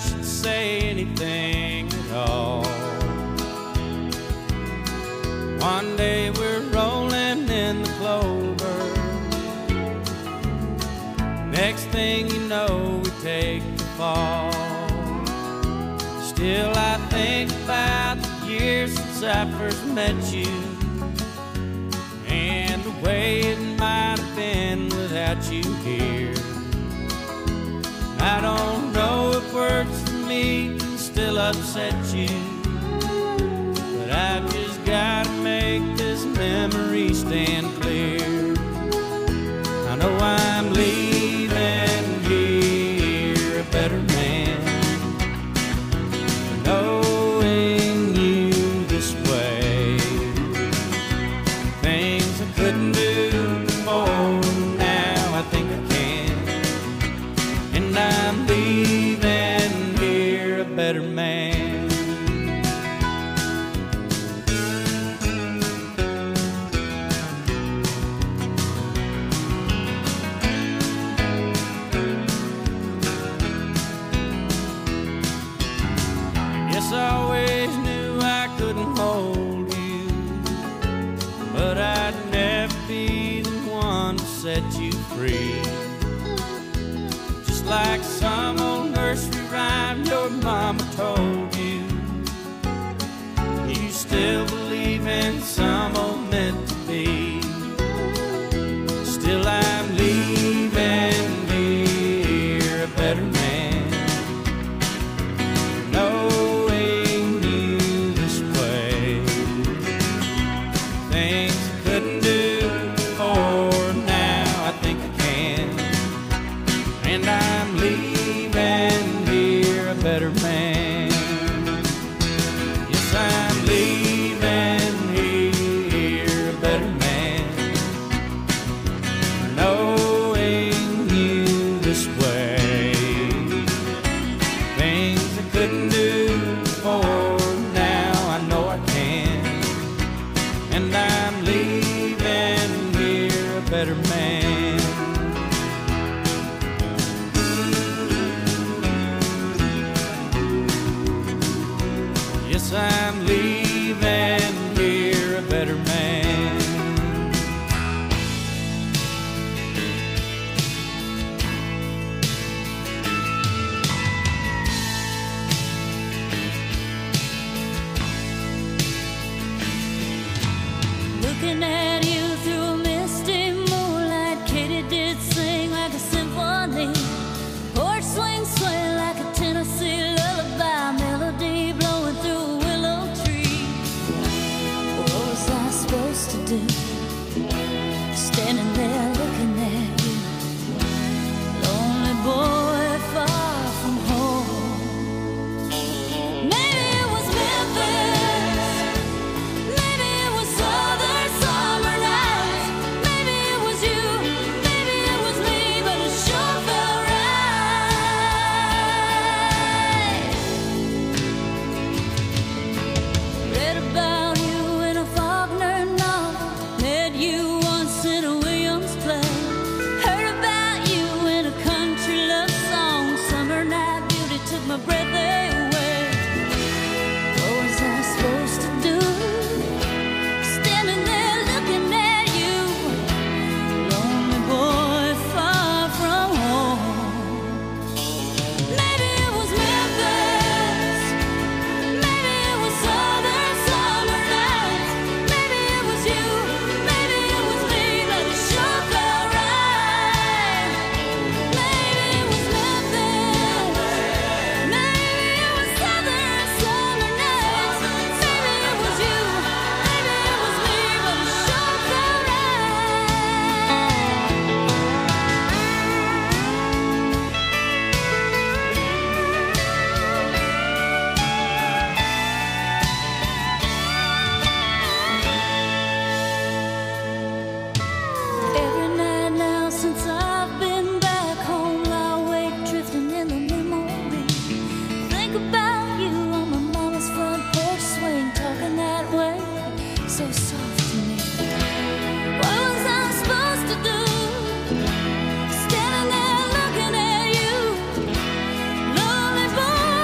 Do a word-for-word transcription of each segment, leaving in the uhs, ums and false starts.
should say anything at all. One day we're rolling in the clover. Next thing you know, we take the fall. Still I think about the years since I first met you, and the way it might have been without you here. I don't know if words for me can still upset you, but I've just gotta make this memory stand clear. I know I'm leaving here a better man, knowing you this way. Things I couldn't do before, now I think I can. And I'm leaving here a better man. Yes, I always knew I couldn't hold you, but I'd never be the one to set you free. Just like some old nursery rhyme your mama told you, you still believe in some old meant to be. Still I'm leaving here a better man, knowing you this way. Things I couldn't do before, now I think I can. And I'm leaving here a better man. Yes, I'm leaving here a better man, knowing you this way. Things I couldn't do before, now I know I can. And I'm leaving here a better man. Yes, I'm leaving here a better man. Looking at you through a misty moonlight, Katie did sing like a symphony. Porch swing sway like a Tennessee lullaby, melody blowing through a willow tree. What was I supposed to do, standing there looking at you, lonely boy far from home? Maybe it was Memphis, maybe it was southern summer nights, maybe it was you, maybe it was me, but it sure felt right. Read about you in a Faulkner novel, met you once in a Williams play, heard about you in a country love song, summer night beauty took my breath away. What was I supposed to do, standing there looking at you, lonely boy far from home? Maybe it was Memphis, maybe it was southern summer nights, maybe it was you, maybe it was me, but it sure felt right. Maybe it was Memphis, maybe it was southern summer nights, maybe it was you, maybe it was me, but it sure felt right. Every night now since I've been back home, lie awake drifting in the memory. Think about you on my mama's front porch swing, talking that way, so soft to me. What was I supposed to do, standing there looking at you, lonely boy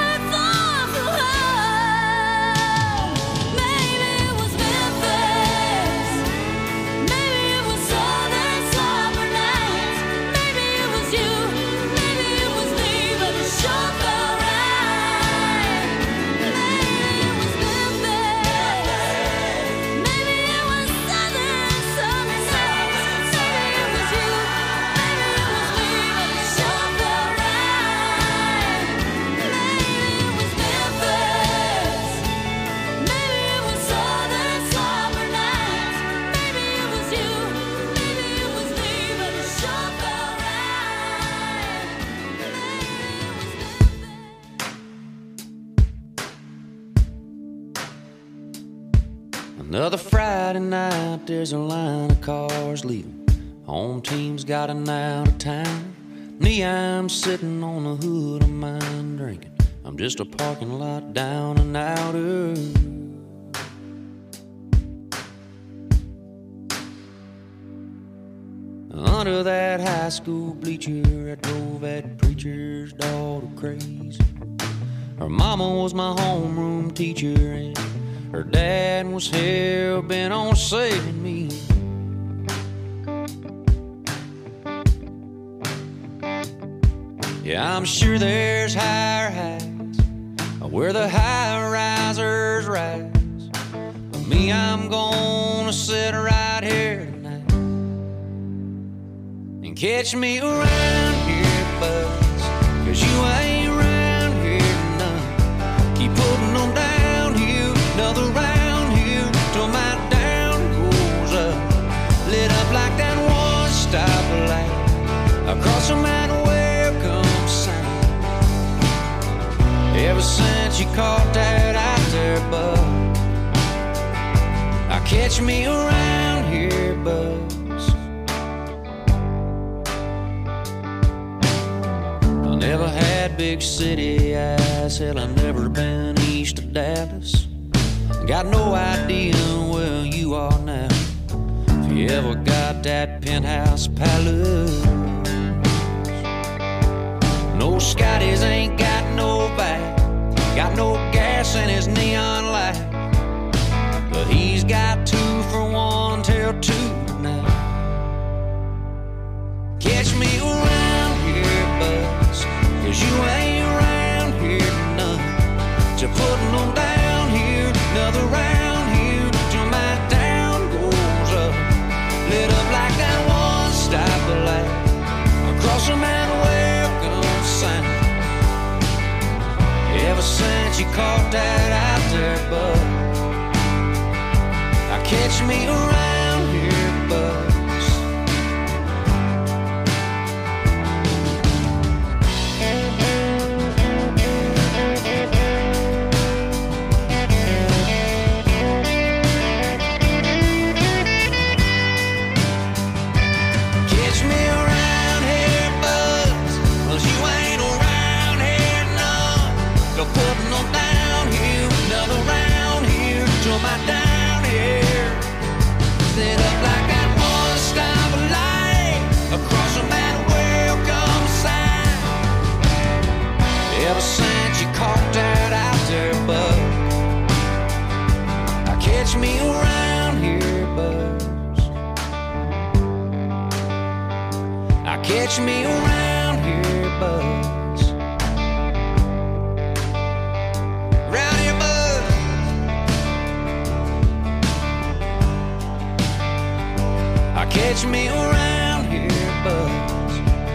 Another Friday night, there's a line of cars leaving. Home team's gotten out of town. Me, I'm sitting on the hood of mine drinking. I'm just a parking lot down and outer. Under that high school bleacher, I drove that preacher's daughter crazy. Her mama was my homeroom teacher, and her dad was hell-bent on saving me. Yeah, I'm sure there's higher heights where the high-risers rise. But me, I'm gonna sit right here tonight and catch me around here, buzz, 'cause you ain't around here none. Keep putting on downhill, another round here till my down goes up. Lit up like that one stoplight across the mountain. Ever since you caught that out there, bud, I catch me around here, buzz. I never had big city eyes, hell, I've never been east of Dallas. Got no idea where you are now, if you ever got that penthouse palace. No, Scotty's ain't got no back, got no gas in his neon light, but he's got two for one till two tonight. Catch me around here, buzz, 'cause you ain't around here none. So putting on down here, another round here till my down goes up. Lit up like that one stoplight across the mountain. Welcome sign. Ever since you caught that out there, bud, I catch me around here, buzz. Catch me around here, buzz, 'cause you ain't around here none. Go putting on down here, another round here till my down here. Set up like that one stoplight across the mountain. Welcome sign. Ever since you caught that out there, bud, I catch me around here, buzz. I catch me around here, buzz. Round here, bud. I catch me around here, buzz.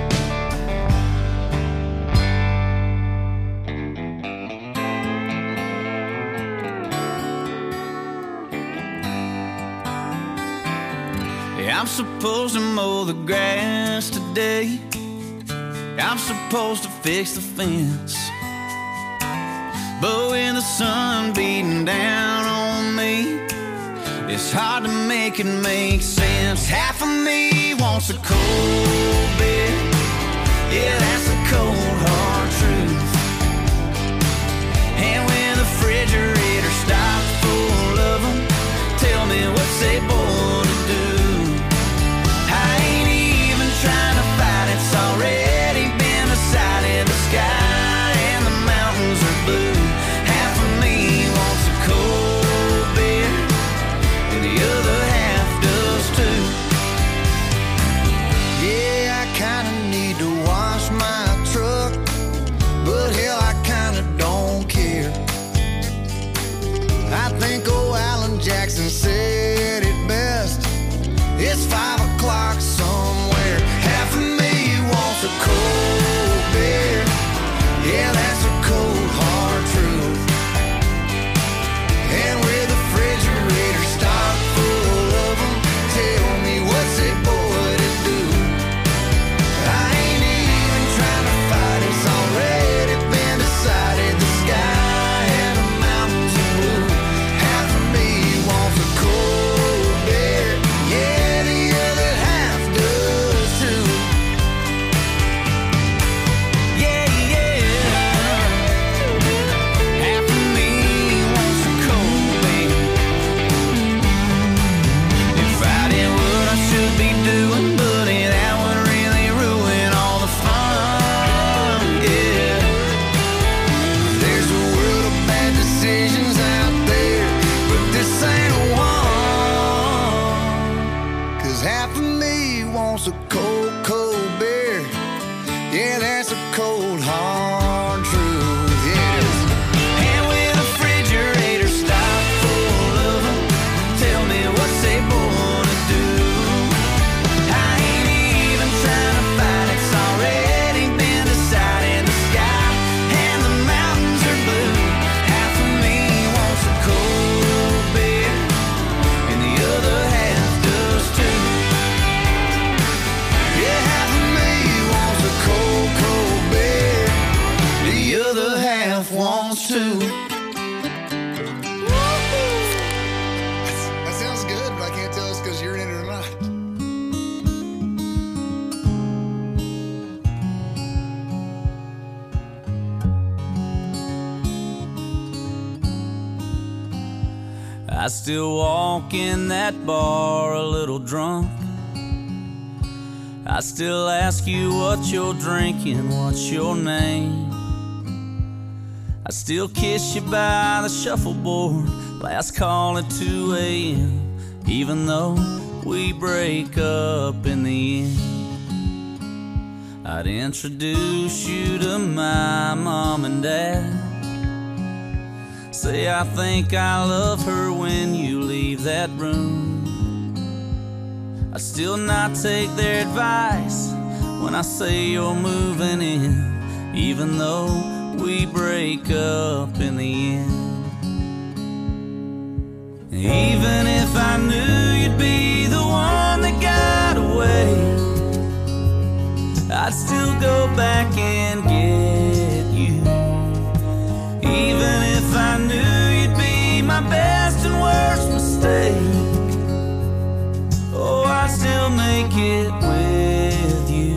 Yeah, I'm supposed to mow the grass today. I'm supposed to fix the fence, but when the sun beating down on me, it's hard to make it make sense. Half of me wants a cold beer, yeah, that's the cold hard truth. And when the refrigerator stops full of them, tell me what's they born to do. I ain't even trying to fight, it's already been decided. The sky and the mountains are blue. Half of me wants a cold beer, and the other half does too. Yeah, I kinda need to wash my wants to. That sounds good, but I can't tell it's because you're in it or not. I still walk in that bar a little drunk. I still ask you what you're drinking, what's your name. I still kiss you by the shuffleboard, last call at two a.m. Even though we break up in the end. I'd introduce you to my mom and dad. Say I think I love her when you leave that room. I still not take their advice when I say you're moving in, even though we break up in the end. Even if I knew you'd be the one that got away, I'd still go back and get you. Even if I knew you'd be my best and worst mistake, oh, I'd still make it with you.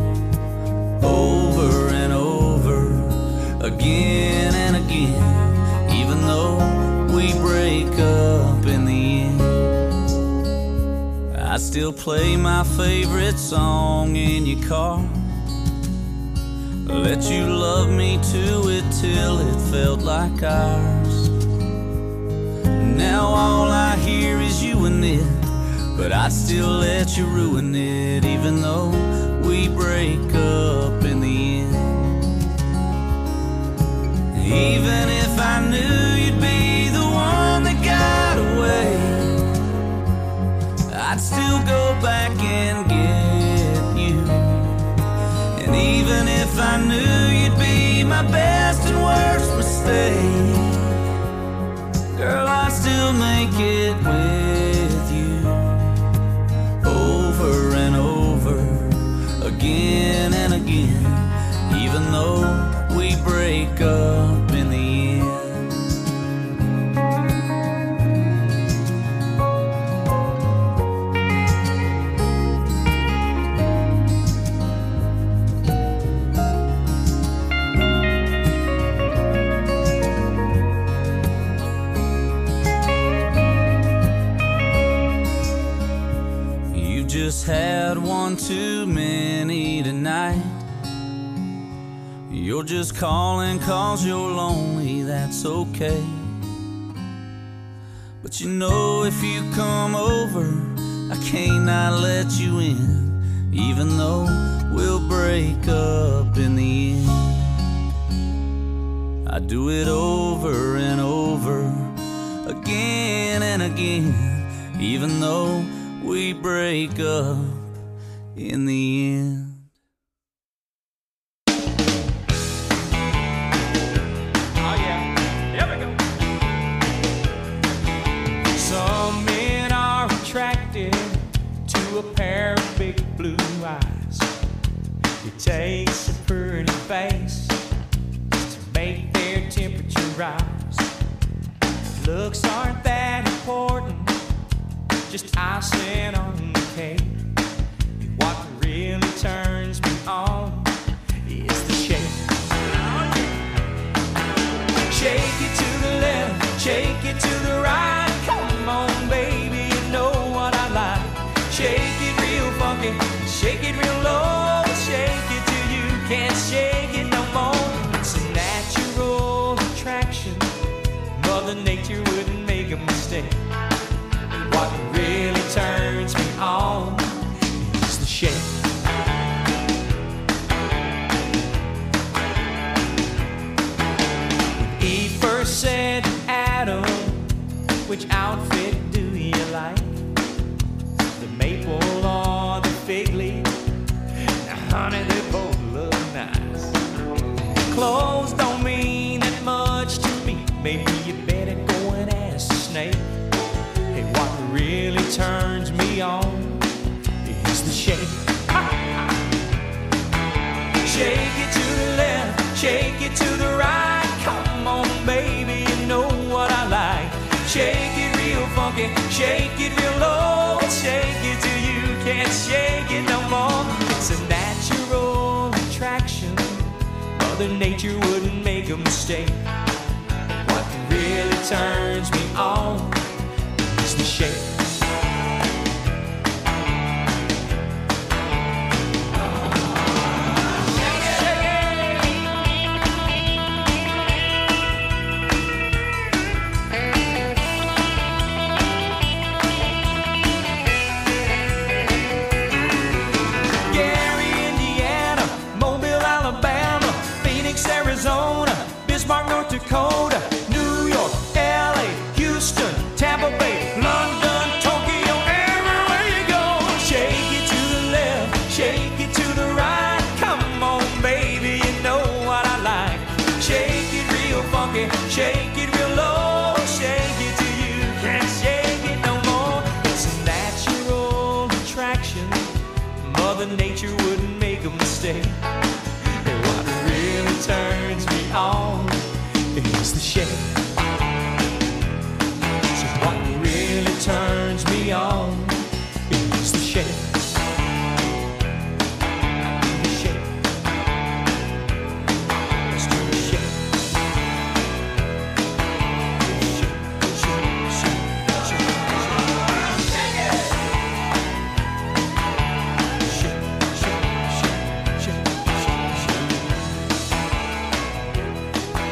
Over and over, again and again, even though we break up in the end. I still play my favorite song in your car, let you love me to it till it felt like ours. Now all I hear is you and it, but I'd still let you ruin it, even though we break up in the end. Even if I knew you'd be the one that got away, I'd still go back and get you. And even if I knew you'd be my best and worst mistake, girl, I'd still make it with you. Over and over, again and again, even though we break up in the end. Just had one too many tonight. You're just calling cause you're lonely, that's okay. But you know if you come over, I can't not let you in, even though we'll break up in the end. I do it over and over, again and again, even though we break up in the end. Oh yeah, here we go. Some men are attracted to a pair of big blue eyes. It takes a pretty face to make their temperature rise. Looks aren't that important, just icing on the cake. What really turns me on is the shake. Shake it to the left, shake it to the right. Come on, baby, you know what I like. Shake it real funky, shake it real low. Shake it till you can't shake it no more. It's a natural attraction, Mother Nature wouldn't make a mistake. What really turns me on is the shake. When Eve first said to Adam, which outfit do you like? The maple or the fig leaf? Now honey, they both look nice. Clothes don't mean that much to me. Maybe you better go and ask the snake. What really turns me on is the shake. Shake it to the left, shake it to the right. Come on, funky. Shake it real low and shake it till you can't shake it no more. It's a natural attraction. Mother Nature wouldn't make a mistake. What really turns me on is the shake. Arizona, Bismarck, North Dakota, New York, L A, Houston, Tampa Bay, London, Tokyo, everywhere you go. Shake it to the left, shake it to the right. Come on, baby, you know what I like. Shake it real funky, shake it real low, shake it till you can't shake it no more. It's a natural attraction. Mother Nature wouldn't make a mistake. Turns me on is the shake. So what really turns me on is the shake. The shake. Let's do the shake. Shake, shake, shake, shake, shake. Shake it. Shake, shake, shake, shake, shake, shake.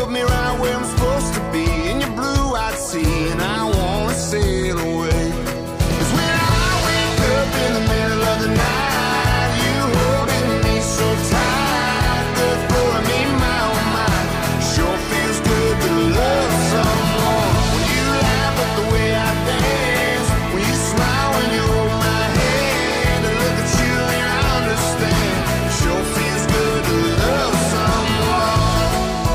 put me right where I'm supposed to be in your blue-eyed sea, and I wanna sail away. 'Cause when I wake up in the middle of the night, you holding me so tight, good for me, my oh my. Sure feels good to love someone. When you laugh at the way I dance, when you smile when you hold my hand, and look at you and I understand. Sure feels good to love someone.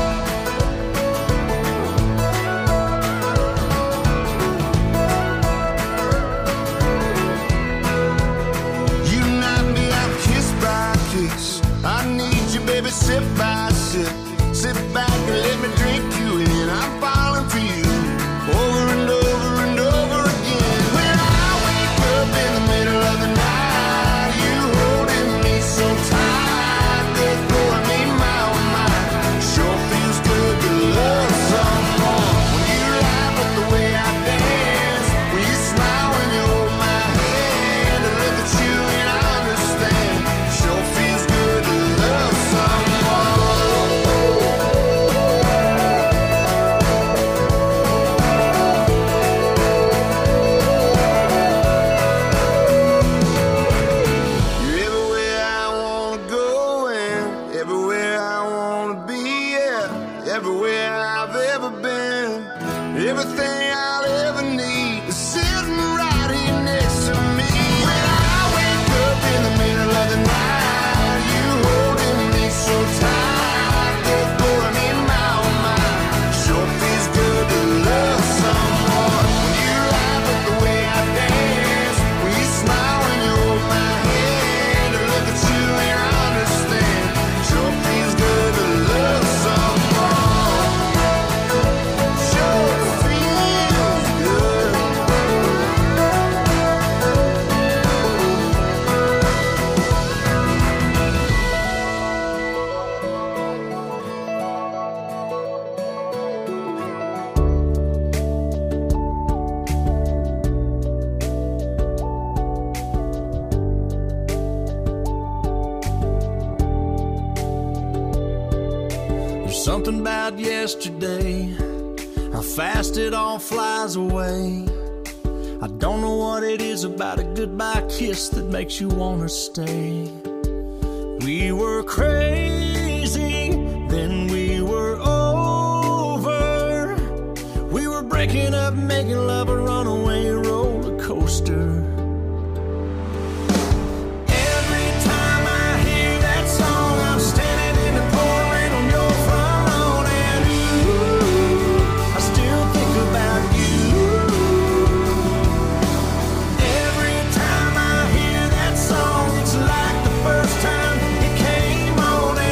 You knock me out kiss by kiss. I need you, baby, sip by sip. Sit back and let me drink you in. I'm falling for you over and over and over again. When I wake up in the middle of the night, you holding me so tight, good for me, my oh my. Sure feels good to love someone. When you laugh at the way I dance, when you smile when you hold my hand, and look at you and I understand. Sure feels good to love someone. You're everywhere I wanna go and everywhere I wanna be, yeah. Everywhere I've ever been, everything I'll ever need is sitting right here next to me. When I wake up in the middle of the night, you holding me so tight, good for me, my oh my. Sure feels good to love someone. When you laugh at the way I dance, when you smile when you hold my hand, and look at you and I understand. Sure feels good to love someone. Sure feels good. There's something about yesterday, how fast it all flies away. I don't know what it is about a goodbye kiss that makes you wanna stay. We were crazy, then we were over. We were breaking up, making love a runaway roller coaster. Every time I hear that song, I'm standing in the pouring on your front lawn, and ooh, I still think about you. Every time I hear that song, it's like the first time it came on,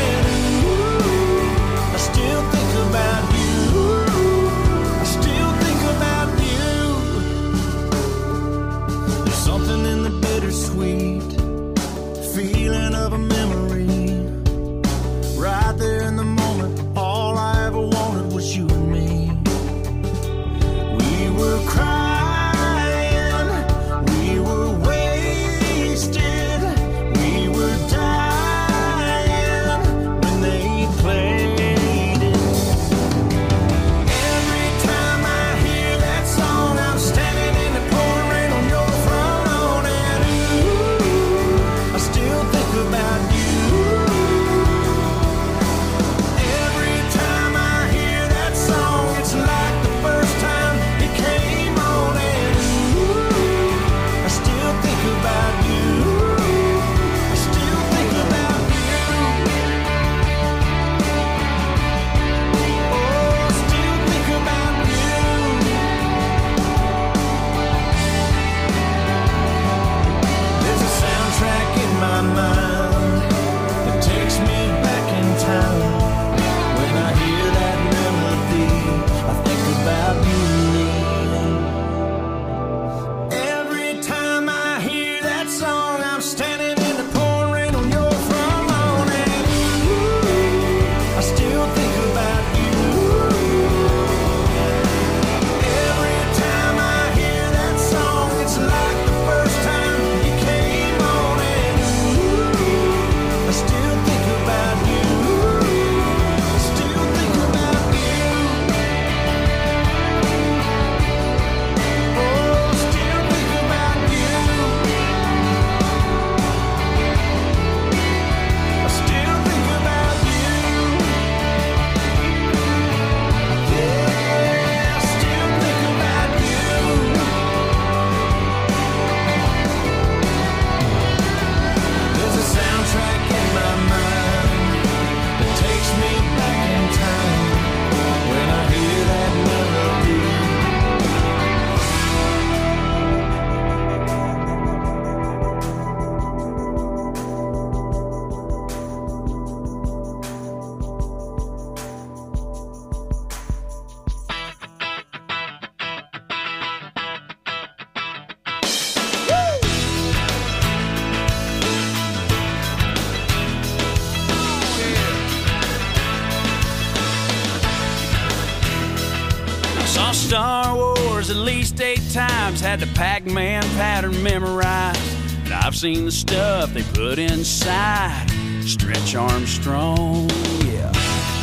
Star Wars at least eight times, had the Pac-Man pattern memorized. And I've seen the stuff they put inside Stretch Armstrong, yeah.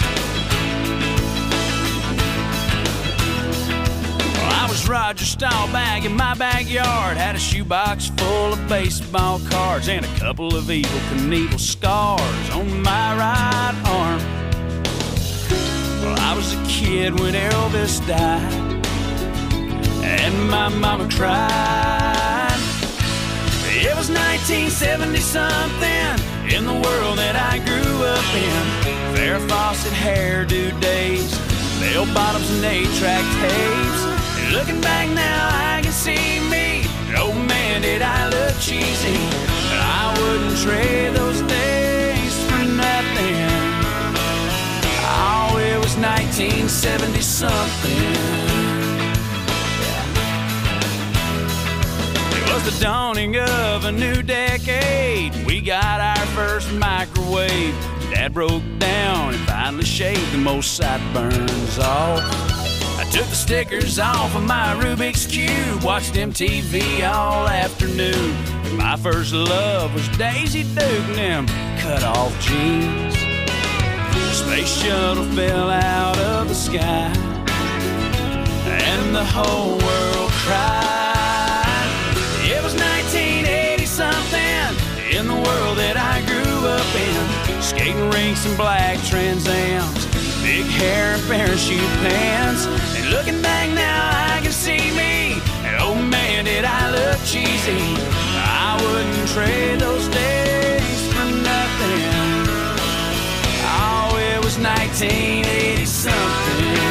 Well, I was Roger Staubach in my backyard, had a shoebox full of baseball cards and a couple of Evel Knievel scars on my right arm. Well, I was a kid when Elvis died, and my mama cried. It was nineteen seventy something in the world that I grew up in. Farrah Fawcett hairdo days, bell bottoms and eight-track tapes. And looking back now, I can see me. Oh man, did I look cheesy. But I wouldn't trade those days for nothing. Oh, it was nineteen seventy something. It was the dawning of a new decade. We got our first microwave. Dad broke down and finally shaved the most sideburns off. I took the stickers off of my Rubik's Cube, watched M T V all afternoon. My first love was Daisy Duke and them cut-off jeans. The space shuttle fell out of the sky, and the whole world cried. It was nineteen eighty something in the world that I grew up in. Skating rinks and black Trans Ams, big hair and parachute pants. And looking back now, I can see me. And oh man, did I look cheesy. I wouldn't trade those days for nothing. Oh, it was nineteen eighty something.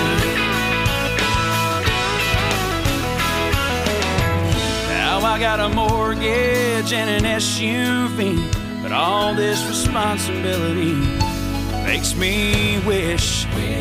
Now I got a mortgage and an S U V, but all this responsibility makes me wish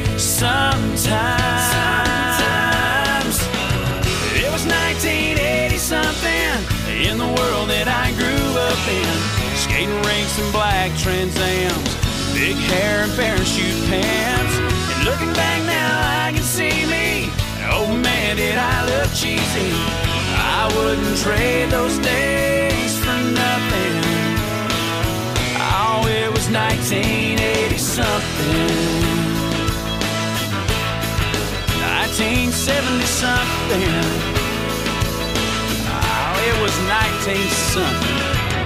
sometimes it was nineteen eighty something in the world that I grew up in. Skating rinks and black Trans Ams, big hair and parachute pants. And looking back now, I can see me. Oh man, did I look cheesy. I wouldn't trade those days for nothing. Oh, it was nineteen eighty something. nineteen seventy something. Oh, it was nineteen something.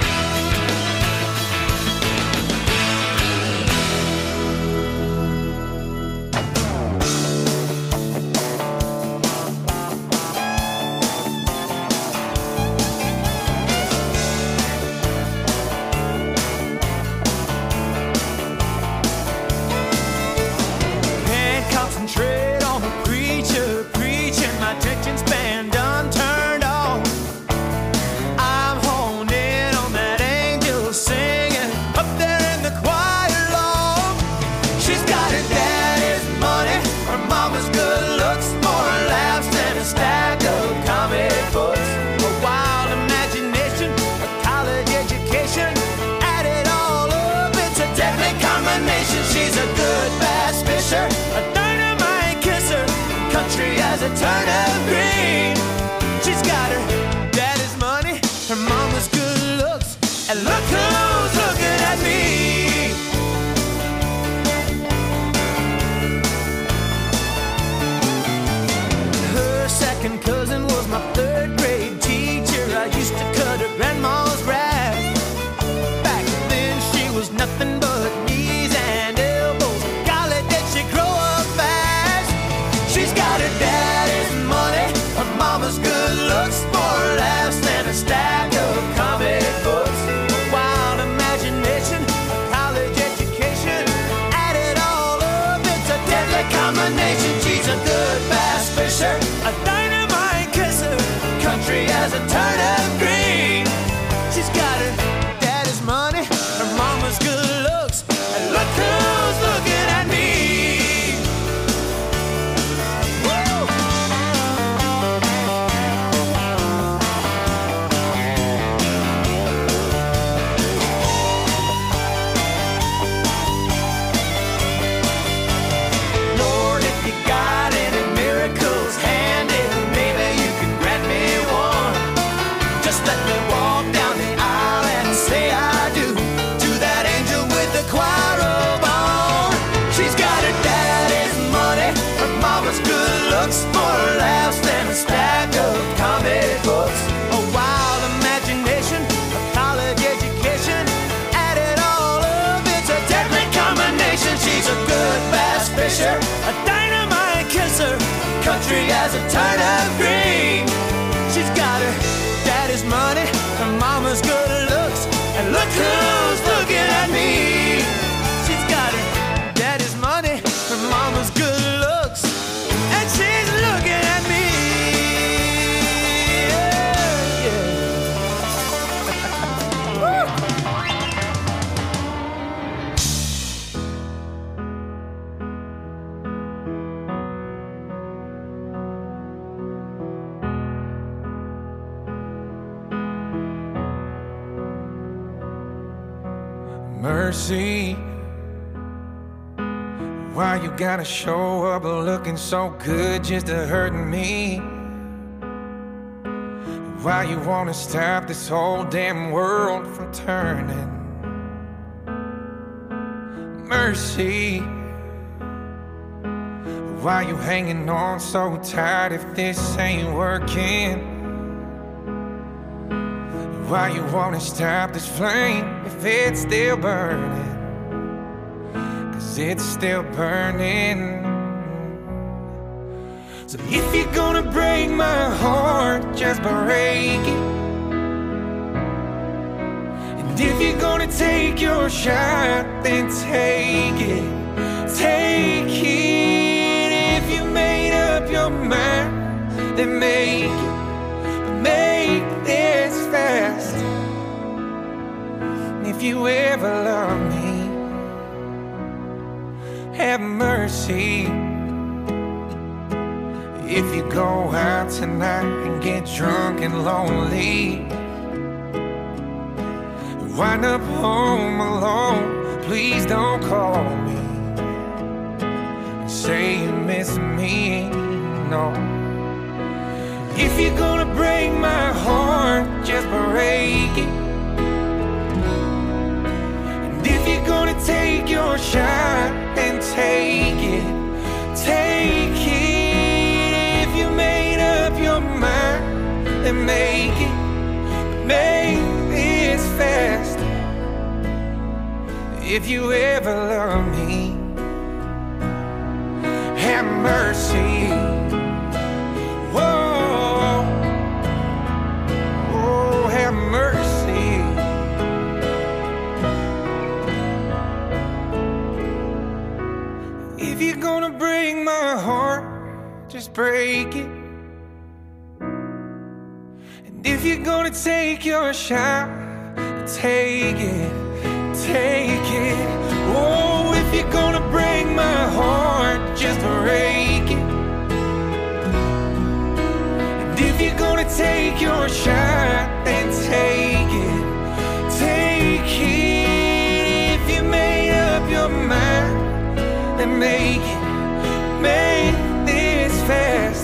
As a turnip green, she's got her daddy's money, her mama's good looks, and look who's looking at me. Her second cousin was my third grade teacher. I used to cut her grandma's grass. Back then she was nothing but knees and elbows. Golly, did she grow up fast. She's got her daddy's country as a turnip green. She's got her daddy's money, her mama's good looks, and look who's looking at me. She's got her daddy's money, her mama's good looks, and she's looking at me. Yeah, yeah. Mercy, why you gotta show up looking so good just to hurt me? Why you wanna stop this whole damn world from turning? Mercy, why you hanging on so tight if this ain't working? Why you wanna stop this flame if it's still burning? Cause it's still burning. So if you're gonna break my heart, just break it. And if you're gonna take your shot, then take it. Take it. If you made up your mind, then make it. Make this fast. If you ever love me, have mercy. If you go out tonight and get drunk and lonely, wind up home alone, please don't call me and say you miss me, no. If you're gonna break my heart, just break it. And if you're gonna take your shot, then take it. Take it. If you made up your mind, then make it. Make this fast. If you ever love me, have mercy. Whoa. Mercy. If you're gonna break my heart, just break it. And if you're gonna take your shot, take it, take it. Oh, if you're gonna break my heart, just break it. And if you're gonna take your shot, then take it, take it. If you made up your mind, then make it, make this fast.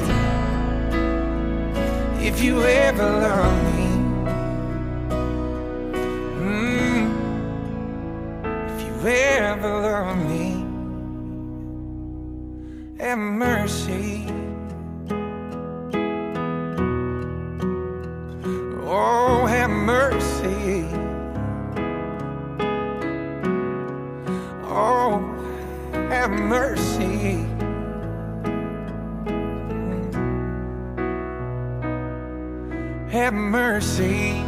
If you ever love me, mm, if you ever love me, have mercy. Oh, have mercy. Oh, have mercy. Have mercy.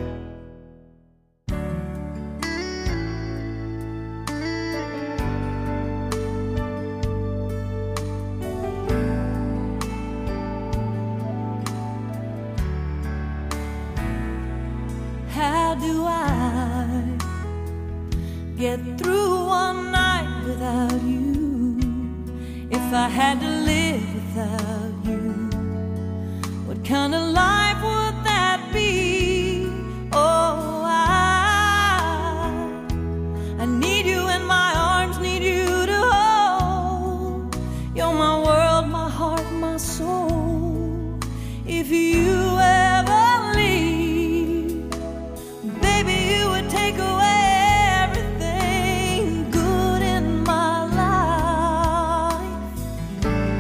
How do I get through one night without you? If I had to live without you, what kind of life would that be? Oh, I, I need you in my arms, need you to hold. You're my world, my heart, my soul. If you ever leave, baby, you would take away everything good in my life.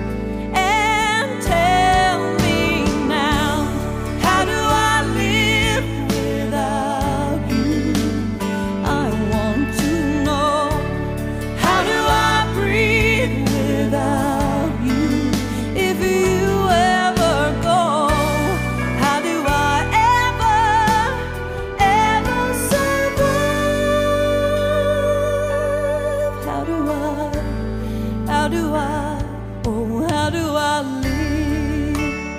I, how do I, oh, how do I live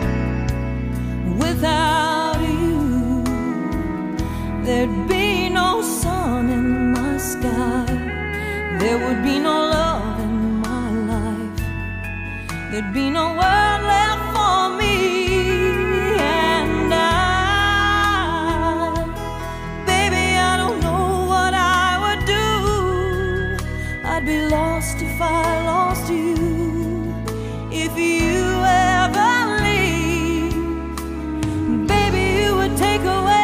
without you? There'd be no sun in my sky, there would be no love in my life, there'd be no world left for me. And I, baby, I don't know what I would do. I'd be lost if I lost you. If you ever leave, baby, you would take away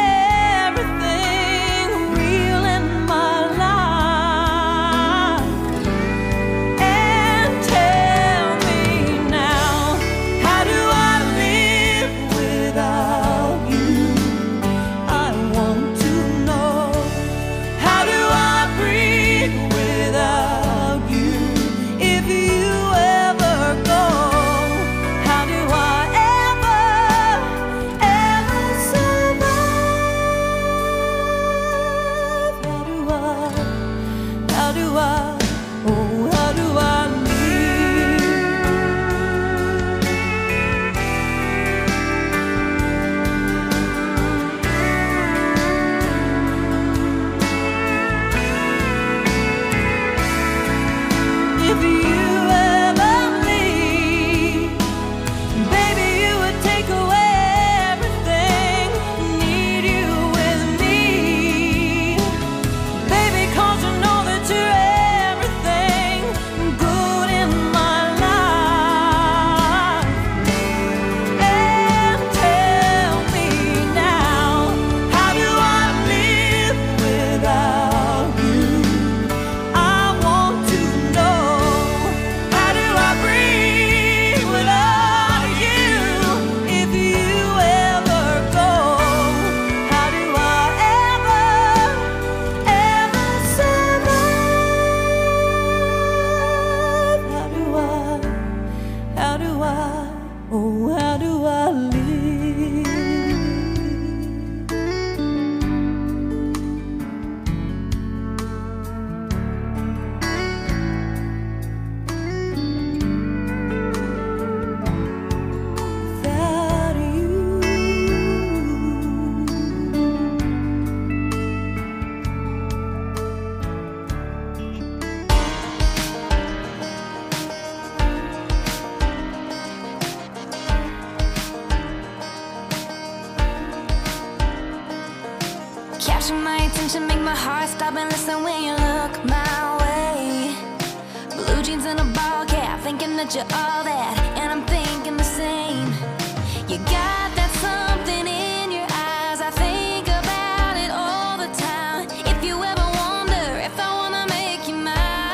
capture my attention, make my heart stop and listen when you look my way. Blue jeans and a ball cap, thinking that you're all that, and I'm thinking the same. You got that something in your eyes, I think about it all the time. If you ever wonder if I wanna make you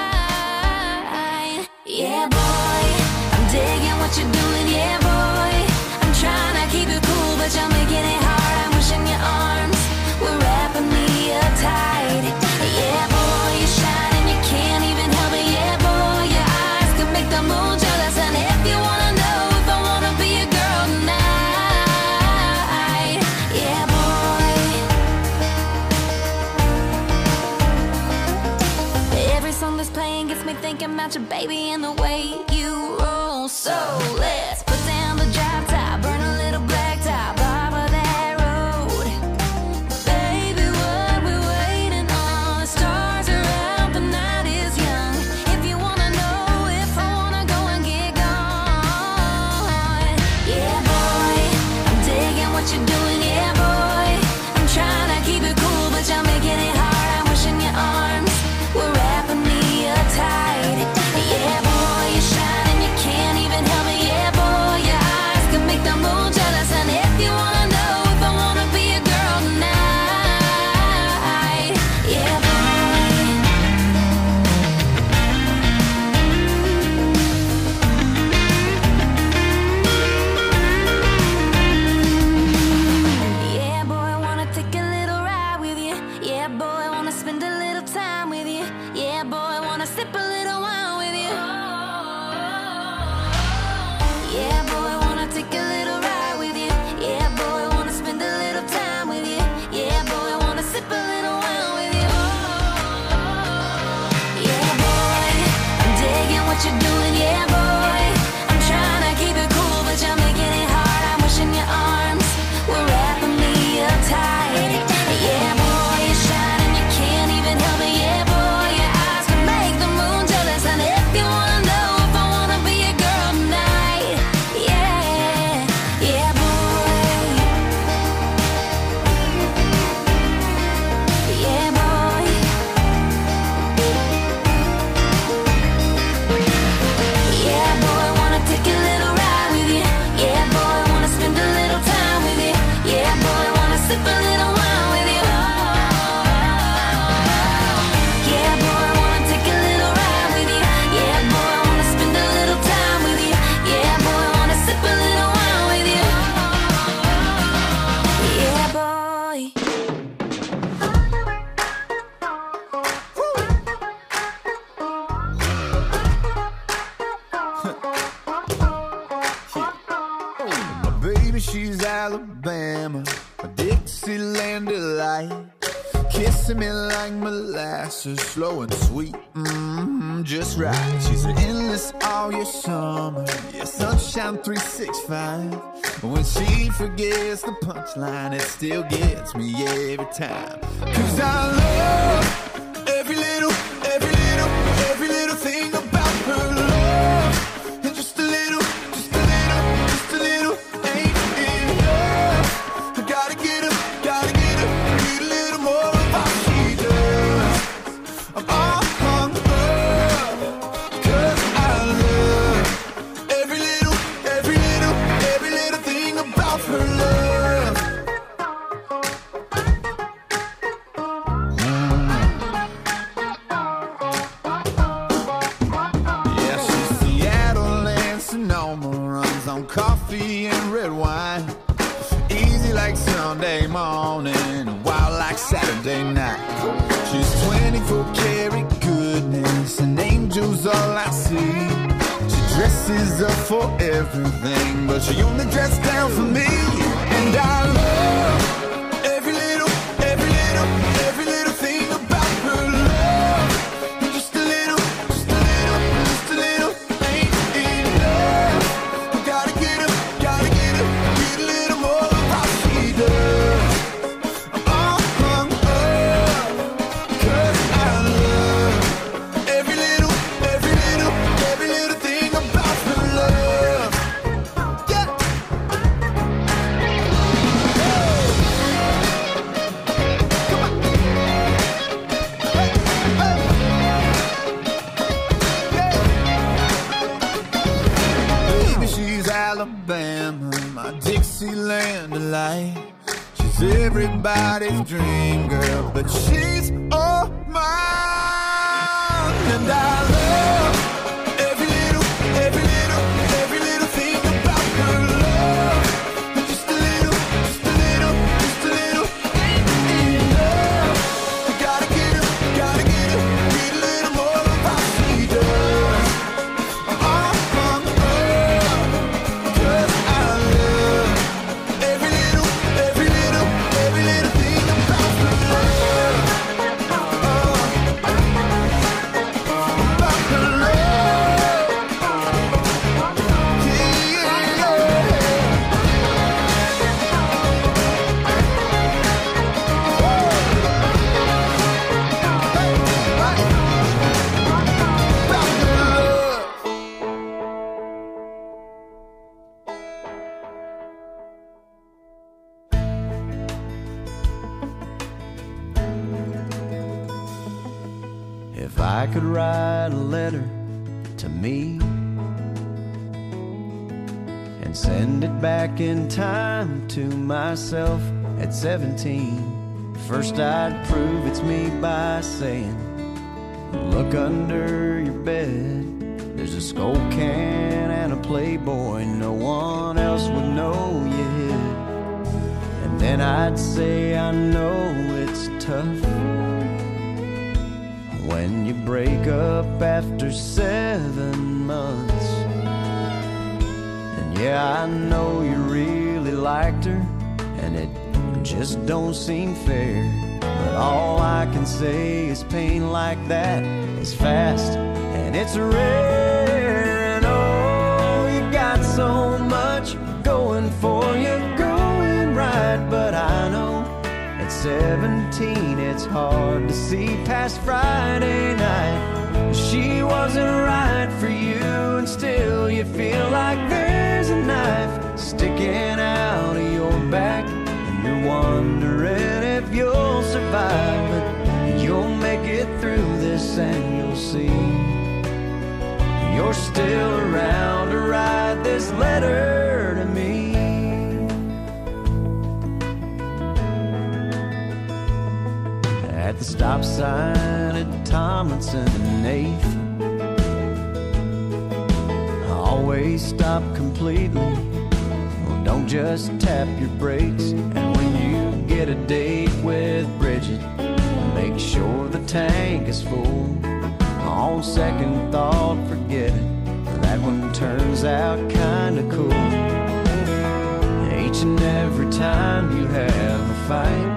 mine, yeah boy, I'm digging what you're doing, yeah boy. I'm trying to keep it cool, but you're making it hard. I'm wishing your arms were wrapping me up tight. Yeah boy, you shine and you can't even help it. Yeah boy, your eyes could make the moon jealous. And if you wanna know if I wanna be a girl tonight, yeah boy. Every song that's playing gets me thinking about your baby and the way you roll. So let's put down the drop top, burn a little black top off of that road. Baby, what we waiting on? The stars are out, the night is young. If you wanna know if I wanna go and get gone, yeah boy, I'm digging what you're doing, yeah boy. I'm trying to keep it cool, but you're making it hard. I'm wishing your arms were wrapping me up tight. Yeah boy, you shine and you can't even help it. Yeah boy, Alabama, a Dixieland delight. Kissing me like molasses, slow and sweet, mm-hmm, just right. She's endless all your summer, yeah, sunshine three sixty-five. When she forgets the punchline, it still gets me every time. Cause I love every little, every little, every little thing about her love. And just a little, just a little, just a little ain't enough. I gotta get her, gotta get her, need a little more of how she does. I'm all hung up, cause I love every little, every little, every little thing about her love. Yeah, she's Seattle and Sonoma, runs on coffee and red wine. Easy like Sunday morning, wild like Saturday night. She's twenty-four karat goodness, and angels all I see. She dresses up for everything, but she only dressed down for me. And I love every little, every little, every little thing about her love. And just a little, just a little, just a little ain't enough. I gotta get her, gotta get her, get a little more of how she does. I'm all hung up, cause I love every little, every little, every little thing about her love. Yeah. Come on. Hey, hey. Yeah. Baby, she's Alabama, my Dixieland delight. She's everybody's dream girl, but she's all mine. And I love every little, every little, every little thing about her love. And just a little, just a little, just a little ain't enough. I gotta get her, gotta get her, get a little more of how she does. I'm all hung up, cause I love every little, every little, every little thing about her love. Oh, about her love. Yeah, yeah. About her love. If I could write a letter to me and send it back in time to myself at seventeen, first I'd prove it's me by saying, look under your bed, there's a Skull can and a Playboy no one else would know you hid. And then I'd say, I know it's tough when you break up after seven months. And yeah, I know you really liked her, and it just don't seem fair. But all I can say is pain like that is fast and it's rare. And oh, you got so much going for you, going right. But I know at seventeen it's hard to see past Friday night. She wasn't right for you, and still you feel like there's a knife sticking out of your back, and you're wondering if you'll survive. But you'll make it through this, and you'll see you're still around to write this letter to me. At the stop sign at Tomlinson and eighth, I always stop completely. Oh, don't just tap your brakes. And when you get a date with Bridget, make sure the tank is full. On second thought, forget it, that one turns out kinda cool. Each and every time you have a fight.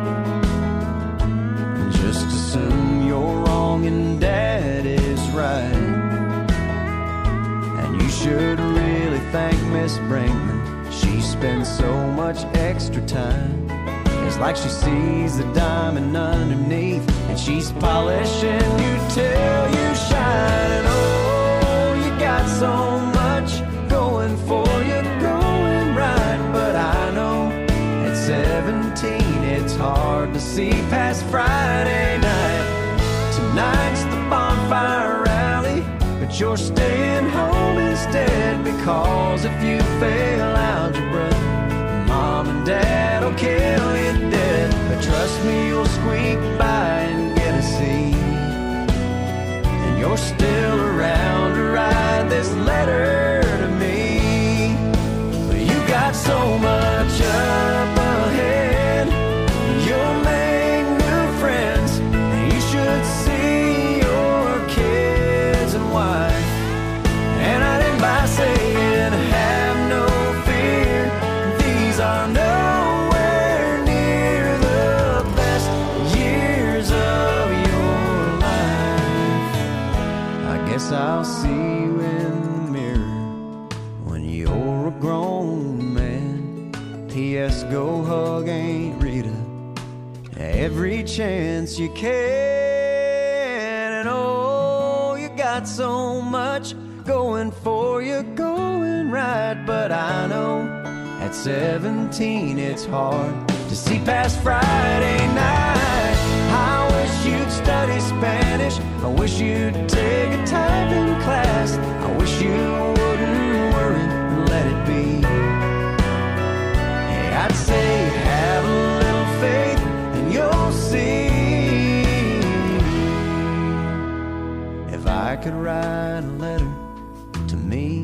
Just assume you're wrong and Dad is right. And you should really thank Miss Brinkman. She spends so much extra time. It's like she sees the diamond underneath, and she's polishing you till you shine. And oh, you got so much going for you, going right. But I know at seventeen it's hard to see past Friday night. Tonight's the bonfire rally, but you're staying home instead, because if you fail algebra, Mom and Dad will kill you dead. But trust me, you'll squeak by and get a C, and you're still around to write this letter to me. But you got so much up ahead, you'll make new friends, and you should see your kids and wife. And I didn't by saying have no fear, these are nowhere near the best years of your life. I guess I'll see you in the mirror when you're a grown man. P S Go hug Aunt Rita every chance you can. And oh, you got so much going for you, going right. But I know at seventeen it's hard to see past Friday night. I wish you'd study Spanish, I wish you'd take a typing class, I wish you wouldn't worry and let it be. Hey, I'd say have a little faith and you'll see. If I could write a letter to me.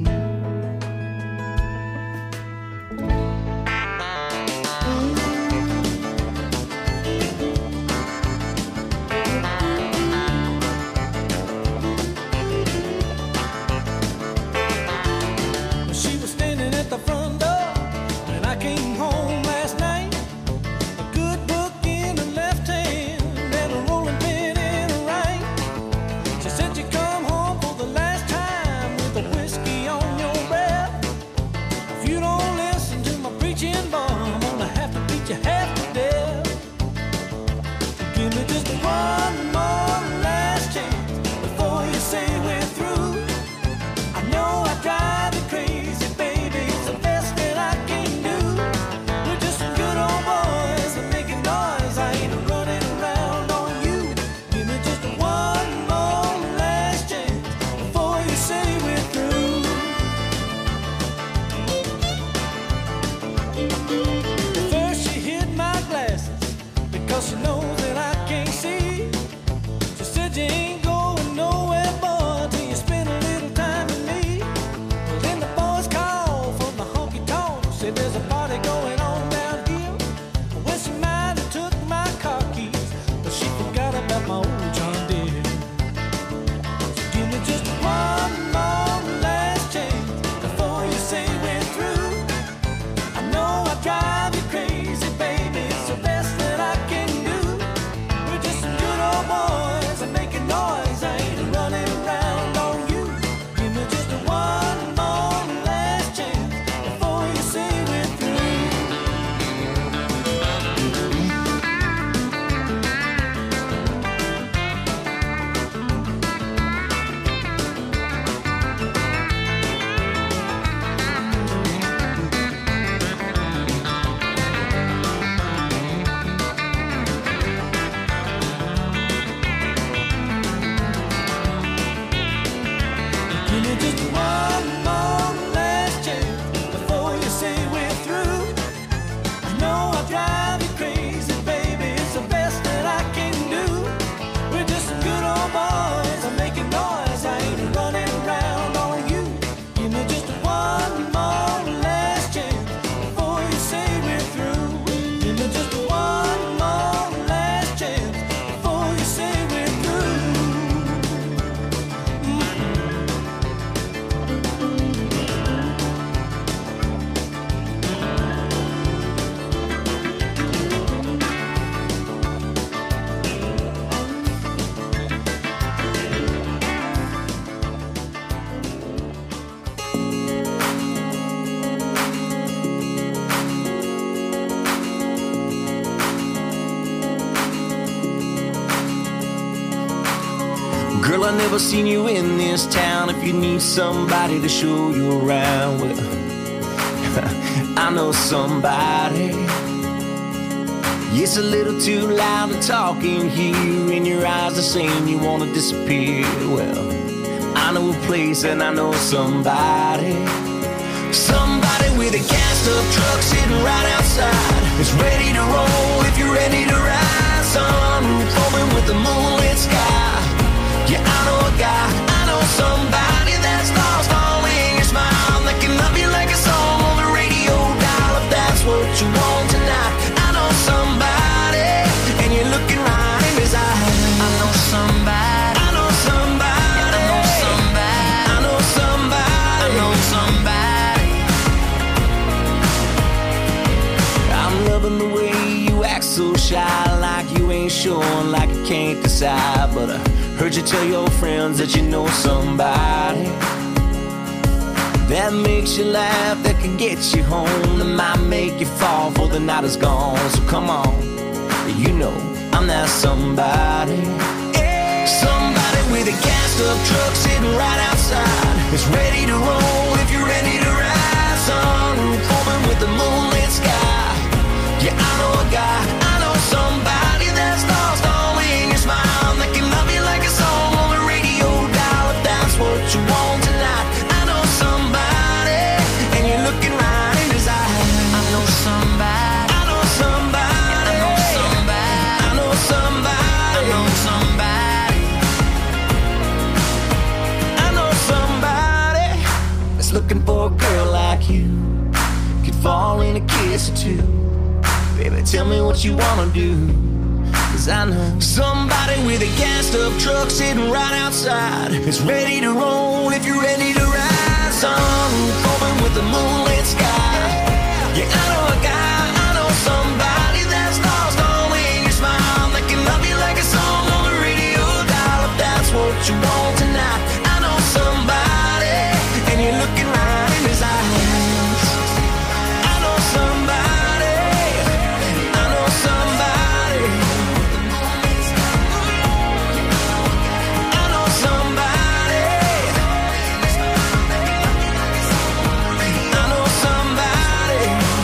I never seen you in this town. If you need somebody to show you around, well, I know somebody. It's a little too loud to talk in here, and your eyes are saying you wanna disappear. Well, I know a place and I know somebody. Somebody with a gassed up truck sitting right outside. It's ready to roll if you're ready to ride. Sunroof open with the moonlit sky. Yeah, I know a guy, I know somebody that's lost all in your smile. That can love you like a song on the radio dial. If that's what you want tonight, I know somebody, and you're looking right in his eyes. I know somebody. I know somebody. I know somebody. I know somebody. I know somebody. I'm loving the way you act so shy, like you ain't sure, like you can't decide. But I heard you tell your friends that you know somebody that makes you laugh, that can get you home, that might make you fall before the night is gone. So come on, you know I'm that somebody. Somebody with a gassed up truck sitting right outside. It's ready to roll if you're ready to ride. Sunroof open with the moonlit sky. Yeah, I know a guy, I know somebody that's lost all in your smile. That can love you like a song on the radio dial. If that's what you want tonight, I know somebody, and you're looking right in his eyes. I know somebody. I know somebody. I know somebody. I know somebody. I know somebody. I know somebody that's looking for a girl like you. Could fall in a kiss or two. Baby, tell me what you wanna do, 'cause I know somebody with a gassed up truck sitting right outside. It's ready to roll if you're ready to ride. Sunroof open with the moonlit sky. Yeah, I know a guy, I know somebody that's lost all in your smile. That can love you like a song on the radio dial. If that's what you want tonight, I know somebody, and you're looking right in his eyes. I know somebody. I know somebody. I know somebody. I know somebody.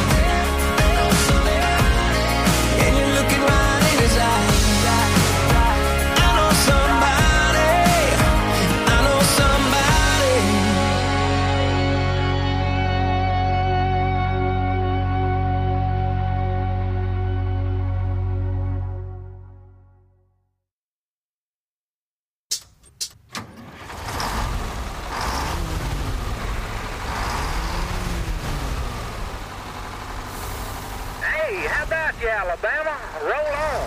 And you're looking right in his eyes. I know somebody. I know somebody. Hey, how about you, Alabama? Roll on.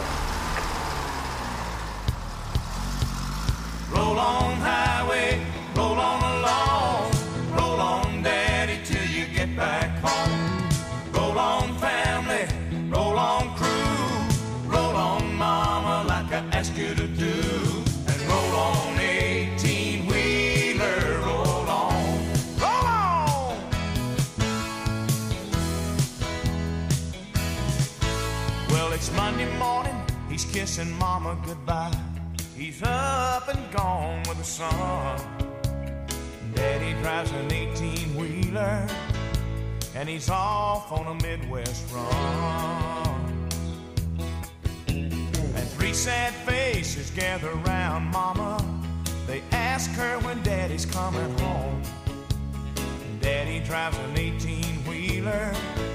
Roll on, highway, roll on along. Roll on, daddy, till you get back home. Roll on, family, roll on, crew. Roll on, mama, like I asked you to do. And roll on, eighteen-wheeler, roll on. Roll on! Well, it's Monday morning, he's kissing mama goodbye. He's up and gone with the sun. Daddy drives an eighteen-wheeler, and he's off on a Midwest run. And three sad faces gather around mama. They ask her when daddy's coming home. Daddy drives an